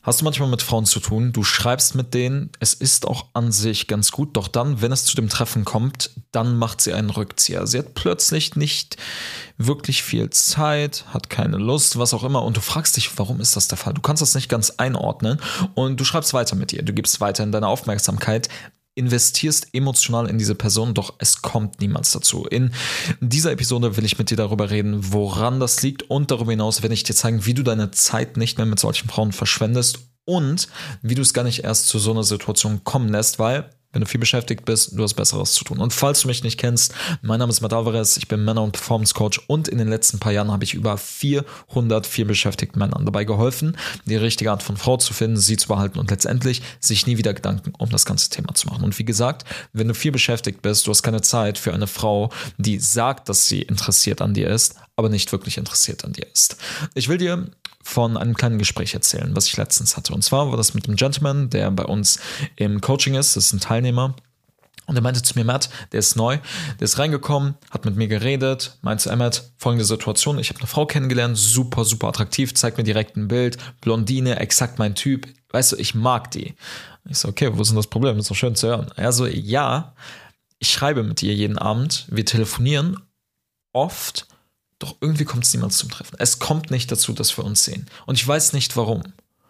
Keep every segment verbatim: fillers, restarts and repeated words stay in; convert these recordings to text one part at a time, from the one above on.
Hast du manchmal mit Frauen zu tun, du schreibst mit denen, es ist auch an sich ganz gut, doch dann, wenn es zu dem Treffen kommt, dann macht sie einen Rückzieher. Sie hat plötzlich nicht wirklich viel Zeit, hat keine Lust, was auch immer und du fragst dich, warum ist das der Fall? Du kannst das nicht ganz einordnen und du schreibst weiter mit ihr, du gibst weiterhin deine Aufmerksamkeit, investierst emotional in diese Person, doch es kommt niemals dazu. In dieser Episode will ich mit dir darüber reden, woran das liegt und darüber hinaus werde ich dir zeigen, wie du deine Zeit nicht mehr mit solchen Frauen verschwendest und wie du es gar nicht erst zu so einer Situation kommen lässt, weil wenn du viel beschäftigt bist, du hast Besseres zu tun. Und falls du mich nicht kennst, mein Name ist Matt Alvarez, ich bin Männer- und Performance-Coach und in den letzten paar Jahren habe ich über vierhundert viel beschäftigten Männern dabei geholfen, die richtige Art von Frau zu finden, sie zu behalten und letztendlich sich nie wieder Gedanken um das ganze Thema zu machen. Und wie gesagt, wenn du viel beschäftigt bist, du hast keine Zeit für eine Frau, die sagt, dass sie interessiert an dir ist, aber nicht wirklich interessiert an dir ist. Ich will dir von einem kleinen Gespräch erzählen, was ich letztens hatte. Und zwar war das mit einem Gentleman, der bei uns im Coaching ist, das ist ein Teilnehmer. Und er meinte zu mir, Matt, der ist neu, der ist reingekommen, hat mit mir geredet, meinte, ey Matt, folgende Situation, ich habe eine Frau kennengelernt, super, super attraktiv, zeigt mir direkt ein Bild, Blondine, exakt mein Typ, weißt du, ich mag die. Ich so, okay, wo ist denn das Problem? Das ist doch schön zu hören. Er so, ja, ich schreibe mit ihr jeden Abend, wir telefonieren oft, doch irgendwie kommt es niemals zum Treffen. Es kommt nicht dazu, dass wir uns sehen. Und ich weiß nicht, warum.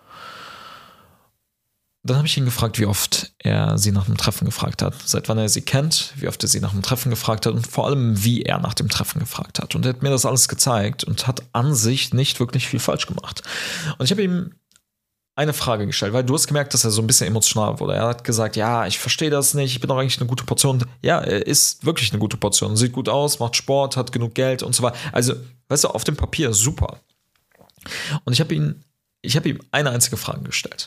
Dann habe ich ihn gefragt, wie oft er sie nach dem Treffen gefragt hat. Seit wann er sie kennt, wie oft er sie nach dem Treffen gefragt hat und vor allem, wie er nach dem Treffen gefragt hat. Und er hat mir das alles gezeigt und hat an sich nicht wirklich viel falsch gemacht. Und ich habe ihm eine Frage gestellt, weil du hast gemerkt, dass er so ein bisschen emotional wurde. Er hat gesagt, ja, ich verstehe das nicht, ich bin doch eigentlich eine gute Portion. Ja, er ist wirklich eine gute Portion, sieht gut aus, macht Sport, hat genug Geld und so weiter. Also, weißt du, auf dem Papier super. Und ich habe ihn, ich habe ihm eine einzige Frage gestellt.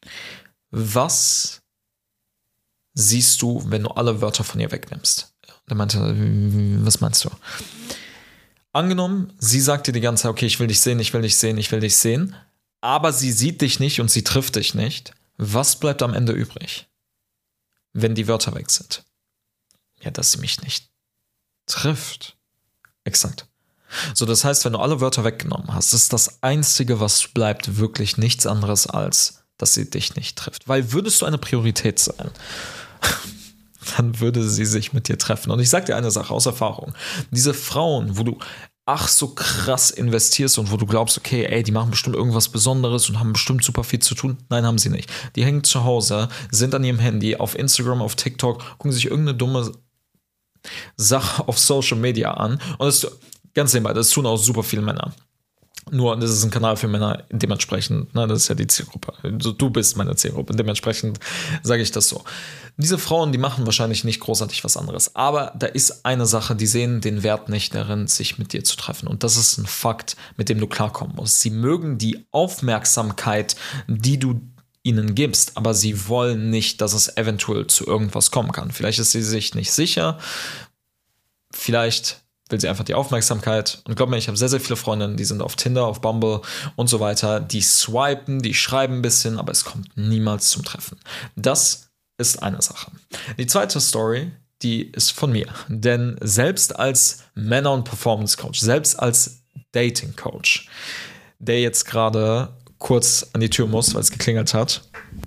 Was siehst du, wenn du alle Wörter von ihr wegnimmst? Er meinte, was meinst du? Angenommen, sie sagt dir die ganze Zeit, okay, ich will dich sehen, ich will dich sehen, ich will dich sehen, aber sie sieht dich nicht und sie trifft dich nicht. Was bleibt am Ende übrig, wenn die Wörter weg sind? Ja, dass sie mich nicht trifft. Exakt. So, das heißt, wenn du alle Wörter weggenommen hast, ist das Einzige, was bleibt, wirklich nichts anderes als, dass sie dich nicht trifft. Weil würdest du eine Priorität sein, dann würde sie sich mit dir treffen. Und ich sag dir eine Sache aus Erfahrung. Diese Frauen, wo du ach so krass investierst und wo du glaubst, okay, ey, die machen bestimmt irgendwas Besonderes und haben bestimmt super viel zu tun. Nein, haben sie nicht. Die hängen zu Hause, sind an ihrem Handy, auf Instagram, auf TikTok, gucken sich irgendeine dumme Sache auf Social Media an. Und das, ganz nebenbei, das tun auch super viele Männer. Nur, das ist ein Kanal für Männer, dementsprechend, ne, das ist ja die Zielgruppe. Du bist meine Zielgruppe, dementsprechend sage ich das so. Diese Frauen, die machen wahrscheinlich nicht großartig was anderes. Aber da ist eine Sache, die sehen den Wert nicht darin, sich mit dir zu treffen. Und das ist ein Fakt, mit dem du klarkommen musst. Sie mögen die Aufmerksamkeit, die du ihnen gibst, aber sie wollen nicht, dass es eventuell zu irgendwas kommen kann. Vielleicht ist sie sich nicht sicher, vielleicht will sie einfach die Aufmerksamkeit. Und glaub mir, ich habe sehr, sehr viele Freundinnen, die sind auf Tinder, auf Bumble und so weiter. Die swipen, die schreiben ein bisschen, aber es kommt niemals zum Treffen. Das ist eine Sache. Die zweite Story, die ist von mir. Denn selbst als Männer- und Performance-Coach, selbst als Dating-Coach, der jetzt gerade kurz an die Tür muss, weil es geklingelt hat.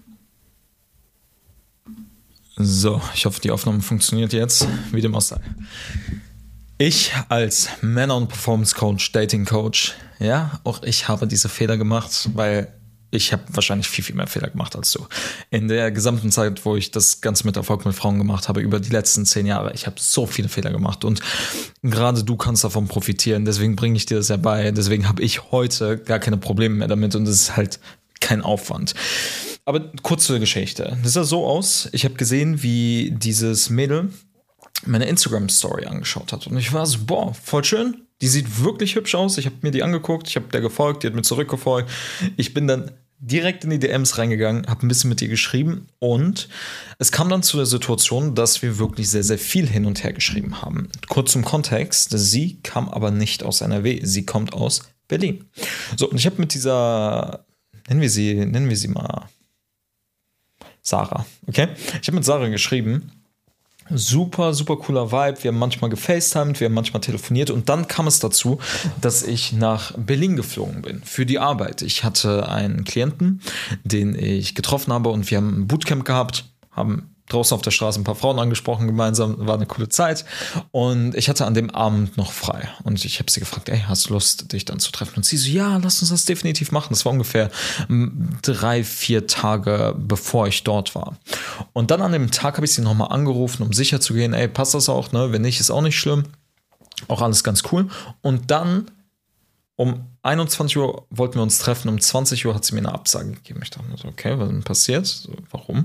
So, ich hoffe, die Aufnahme funktioniert jetzt, wie dem auch sei. Ich als Männer- und Performance-Coach, Dating-Coach, ja, auch ich habe diese Fehler gemacht, weil ich habe wahrscheinlich viel, viel mehr Fehler gemacht als du. In der gesamten Zeit, wo ich das Ganze mit Erfolg mit Frauen gemacht habe, über die letzten zehn Jahre, ich habe so viele Fehler gemacht und gerade du kannst davon profitieren, deswegen bringe ich dir das ja bei, deswegen habe ich heute gar keine Probleme mehr damit und es ist halt kein Aufwand. Aber kurz zur Geschichte. Das sah so aus, ich habe gesehen, wie dieses Mädel meine Instagram-Story angeschaut hat. Und ich war so, boah, voll schön. Die sieht wirklich hübsch aus. Ich habe mir die angeguckt, ich habe der gefolgt, die hat mir zurückgefolgt. Ich bin dann direkt in die D Ms reingegangen, habe ein bisschen mit ihr geschrieben und es kam dann zu der Situation, dass wir wirklich sehr, sehr viel hin und her geschrieben haben. Kurz zum Kontext, sie kam aber nicht aus N R W, sie kommt aus Berlin. So, und ich habe mit dieser, nennen wir sie, nennen wir sie mal Sarah, okay? Ich habe mit Sarah geschrieben. Super, super cooler Vibe. Wir haben manchmal gefacetimed, wir haben manchmal telefoniert und dann kam es dazu, dass ich nach Berlin geflogen bin für die Arbeit. Ich hatte einen Klienten, den ich getroffen habe und wir haben ein Bootcamp gehabt, haben draußen auf der Straße ein paar Frauen angesprochen gemeinsam, war eine coole Zeit und ich hatte an dem Abend noch frei und ich habe sie gefragt, ey, hast du Lust, dich dann zu treffen? Und sie so, ja, lass uns das definitiv machen. Das war ungefähr drei, vier Tage, bevor ich dort war. Und dann an dem Tag habe ich sie nochmal angerufen, um sicher zu gehen, ey, passt das auch, ne? Wenn nicht, ist auch nicht schlimm. Auch alles ganz cool. Und dann um einundzwanzig Uhr wollten wir uns treffen, um zwanzig Uhr hat sie mir eine Absage gegeben. Ich dachte mir so, okay, was ist denn passiert? So, warum?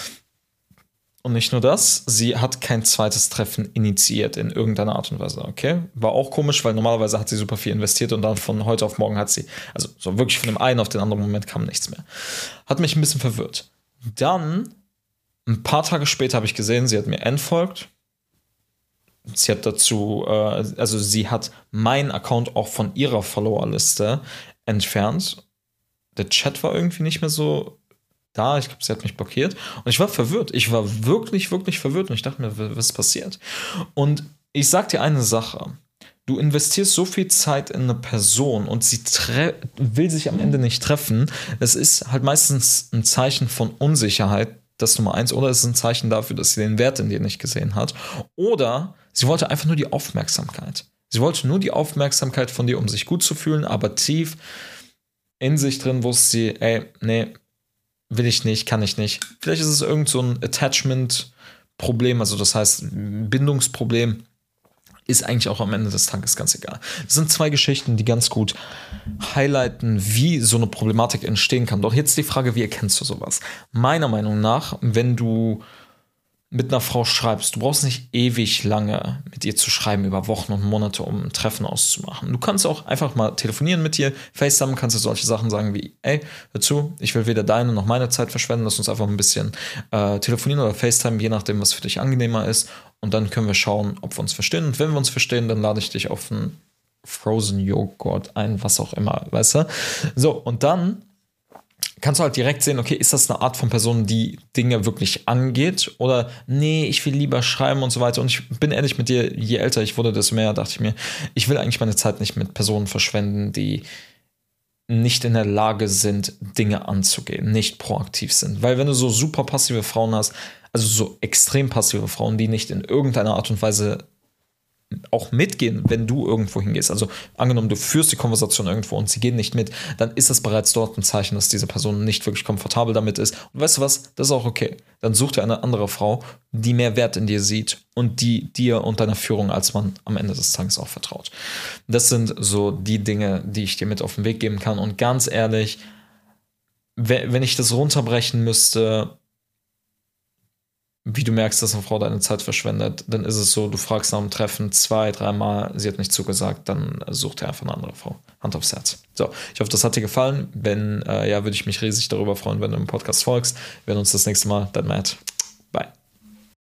Und nicht nur das, sie hat kein zweites Treffen initiiert in irgendeiner Art und Weise, okay? War auch komisch, weil normalerweise hat sie super viel investiert und dann von heute auf morgen hat sie, also so wirklich von dem einen auf den anderen Moment kam nichts mehr. Hat mich ein bisschen verwirrt. Dann, ein paar Tage später habe ich gesehen, sie hat mir entfolgt. Sie hat dazu, äh, also sie hat meinen Account auch von ihrer Followerliste entfernt. Der Chat war irgendwie nicht mehr so da, ich glaube, sie hat mich blockiert und ich war verwirrt. Ich war wirklich, wirklich verwirrt und ich dachte mir, was ist passiert? Und ich sag dir eine Sache. Du investierst so viel Zeit in eine Person und sie tre- will sich am Ende nicht treffen. Es ist halt meistens ein Zeichen von Unsicherheit, das Nummer eins, oder es ist ein Zeichen dafür, dass sie den Wert in dir nicht gesehen hat. Oder sie wollte einfach nur die Aufmerksamkeit. Sie wollte nur die Aufmerksamkeit von dir, um sich gut zu fühlen, aber tief in sich drin wusste sie, ey, nee, will ich nicht, kann ich nicht. Vielleicht ist es irgend so ein Attachment-Problem, also das heißt Bindungsproblem, ist eigentlich auch am Ende des Tages ganz egal. Das sind zwei Geschichten, die ganz gut highlighten, wie so eine Problematik entstehen kann. Doch jetzt die Frage, wie erkennst du sowas? Meiner Meinung nach, wenn du mit einer Frau schreibst, du brauchst nicht ewig lange mit ihr zu schreiben, über Wochen und Monate, um ein Treffen auszumachen. Du kannst auch einfach mal telefonieren mit ihr, FaceTime, kannst du solche Sachen sagen wie, ey, hör zu, ich will weder deine noch meine Zeit verschwenden, lass uns einfach ein bisschen äh, telefonieren oder FaceTime, je nachdem, was für dich angenehmer ist. Und dann können wir schauen, ob wir uns verstehen. Und wenn wir uns verstehen, dann lade ich dich auf einen Frozen Joghurt ein, was auch immer, weißt du? So, und dann kannst du halt direkt sehen, okay, ist das eine Art von Person, die Dinge wirklich angeht oder nee, ich will lieber schreiben und so weiter. Und ich bin ehrlich mit dir, je älter ich wurde, desto mehr dachte ich mir, ich will eigentlich meine Zeit nicht mit Personen verschwenden, die nicht in der Lage sind, Dinge anzugehen, nicht proaktiv sind. Weil wenn du so super passive Frauen hast, also so extrem passive Frauen, die nicht in irgendeiner Art und Weise auch mitgehen, wenn du irgendwo hingehst. Also angenommen, du führst die Konversation irgendwo und sie gehen nicht mit, dann ist das bereits dort ein Zeichen, dass diese Person nicht wirklich komfortabel damit ist. Und weißt du was? Das ist auch okay. Dann such dir eine andere Frau, die mehr Wert in dir sieht und die dir und deiner Führung als Mann am Ende des Tages auch vertraut. Das sind so die Dinge, die ich dir mit auf den Weg geben kann. Und ganz ehrlich, wenn ich das runterbrechen müsste, wie du merkst, dass eine Frau deine Zeit verschwendet, dann ist es so, du fragst nach dem Treffen zwei, dreimal, sie hat nicht zugesagt, dann such dir einfach eine andere Frau. Hand aufs Herz. So, ich hoffe, das hat dir gefallen. Wenn, äh, ja, würde ich mich riesig darüber freuen, wenn du im Podcast folgst. Wir sehen uns das nächste Mal. Dein Matt.